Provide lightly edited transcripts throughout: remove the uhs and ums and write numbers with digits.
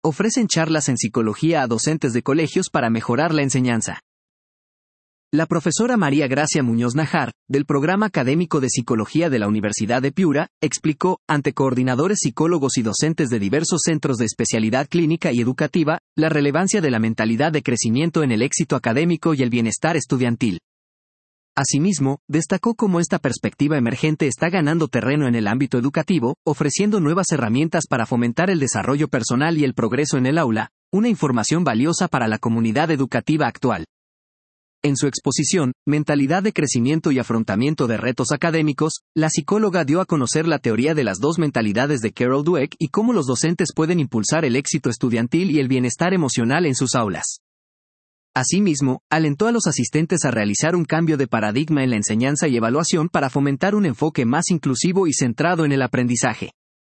ofrecen charlas en psicología a docentes de colegios para mejorar la enseñanza. La profesora María Gracia Muñoz Najar, del Programa Académico de Psicología de la Universidad de Piura, explicó, ante coordinadores psicólogos y docentes de diversos centros de especialidad clínica y educativa, la relevancia de la mentalidad de crecimiento en el éxito académico y el bienestar estudiantil. Asimismo, destacó cómo esta perspectiva emergente está ganando terreno en el ámbito educativo, ofreciendo nuevas herramientas para fomentar el desarrollo personal y el progreso en el aula, una información valiosa para la comunidad educativa actual. En su exposición, Mentalidad de crecimiento y afrontamiento de retos académicos, la psicóloga dio a conocer la teoría de las dos mentalidades de Carol Dweck y cómo los docentes pueden impulsar el éxito estudiantil y el bienestar emocional en sus aulas. Asimismo, alentó a los asistentes a realizar un cambio de paradigma en la enseñanza y evaluación para fomentar un enfoque más inclusivo y centrado en el aprendizaje.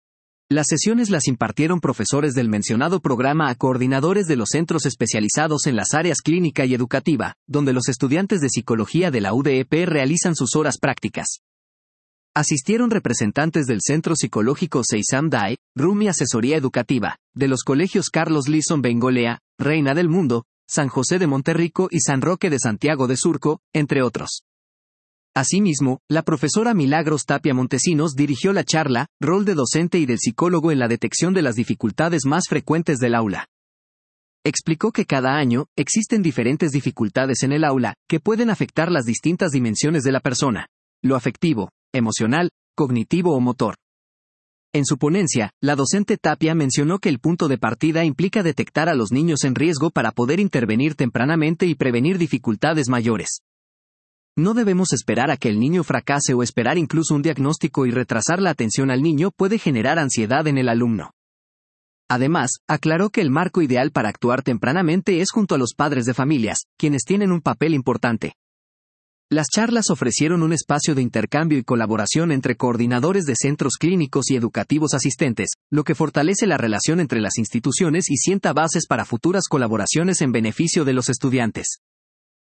Las sesiones las impartieron profesores del mencionado programa a coordinadores de los centros especializados en las áreas clínica y educativa, donde los estudiantes de psicología de la UDEP realizan sus horas prácticas. Asistieron representantes del Centro Psicológico Seisam Dai, Rumi Asesoría Educativa, de los colegios Carlos Lison Bengolea, Reina del Mundo, San José de Monterrico y San Roque de Santiago de Surco, entre otros. Asimismo, la profesora Milagros Tapia Montesinos dirigió la charla, Rol de docente y del psicólogo en la detección de las dificultades más frecuentes del aula. Explicó que cada año, existen diferentes dificultades en el aula, que pueden afectar las distintas dimensiones de la persona, lo afectivo, emocional, cognitivo o motor. En su ponencia, la docente Tapia mencionó que el punto de partida implica detectar a los niños en riesgo para poder intervenir tempranamente y prevenir dificultades mayores. No debemos esperar a que el niño fracase o esperar incluso un diagnóstico y retrasar la atención al niño puede generar ansiedad en el alumno. Además, aclaró que el marco ideal para actuar tempranamente es junto a los padres de familias, quienes tienen un papel importante. Las charlas ofrecieron un espacio de intercambio y colaboración entre coordinadores de centros clínicos y educativos asistentes, lo que fortalece la relación entre las instituciones y sienta bases para futuras colaboraciones en beneficio de los estudiantes.